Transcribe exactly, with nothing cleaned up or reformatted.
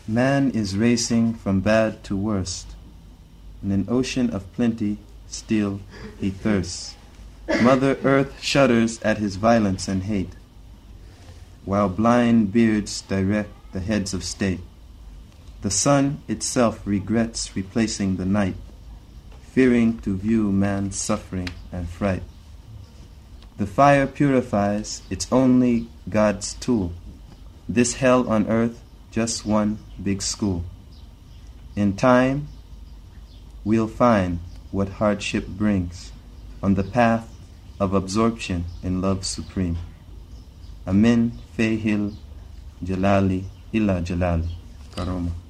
Man is racing from bad to worst. In an ocean of plenty, still he thirsts. Mother Earth shudders at his violence and hate, while blind beards direct the heads of state. The sun itself regrets replacing the night, fearing to view man's suffering and fright. The fire purifies, it's only God's tool. This hell on earth, just one big school. In time, we'll find what hardship brings on the path of absorption in love supreme. Amin Fehil Jalali Illa Jalali. Karoma.